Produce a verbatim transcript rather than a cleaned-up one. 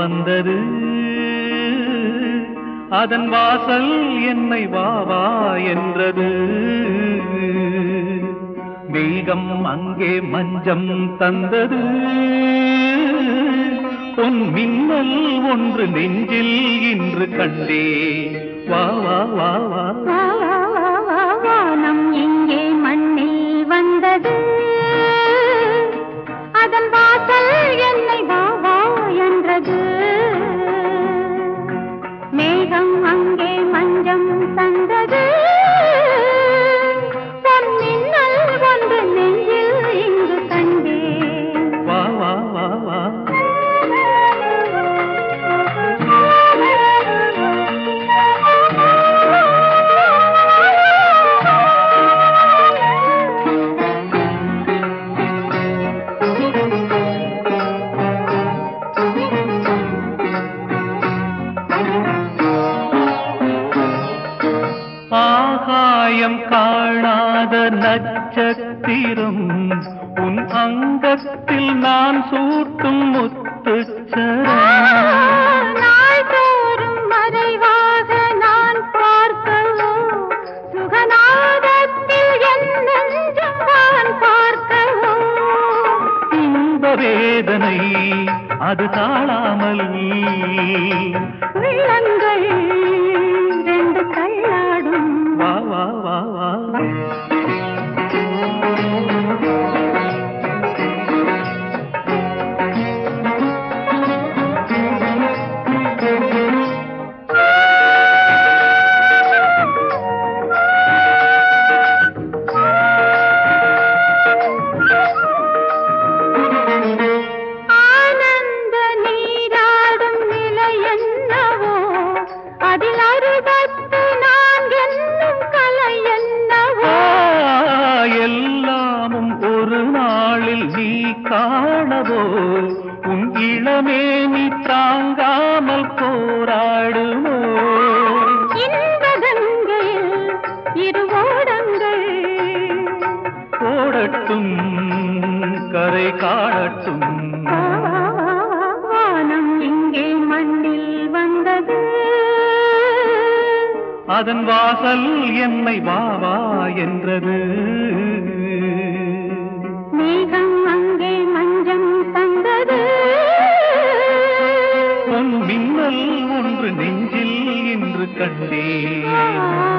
வந்தது அதன் வாசல் என்னை வா வா என்றது மேகம் அங்கே மஞ்சம் தந்தது பொன் மின்னல் ஒன்று நெஞ்சில் இன்று கண்டே வா வா வா வா வானம் இங்கே மண்ணில் வந்தது அதன் வாசல் என்னை வா வா என்றது மேகம் அங்கே மஞ்சம் தந்தது பொன் மின்னல் ஒன்று நெஞ்சில் இங்கு கண்டே வா வா வா வா ஆகாயம் காணாத நட்சத்திரம் உன் அங்கத்தில் நான் சூட்டும் முத்துச்சரம் நாள்தோறும் மறைவாக நான் பார்க்கவோ சுகநாதத்தில் என் நெஞ்சம் நான் பார்க்கவோ இந்த வேதனை அது தாழாமல் உள்ளங்கள் ரெண்டு கல்லாடும் வா வா வா வா ஆனந்த நீராடும் நிலை என்னவோ அதில் அறுபத்து நான்கு என்னும் கலை என்னவோ எல்லாமும் ஒரு நாளில் நீ காணவோ உன் இளமே நீ தாங்காமல் போராடுமோ இன்பகங்கையில் இருவோடங்கள் ஓடட்டும் கரை காணட்டும் வானம் இங்கே மண்ணில் வந்தது அதன் வாசல் என்னை வா வா என்றது மேகம் அங்கே மஞ்சம் தந்தது பொன் மின்னல் ஒன்று நெஞ்சில் இன்று கண்டே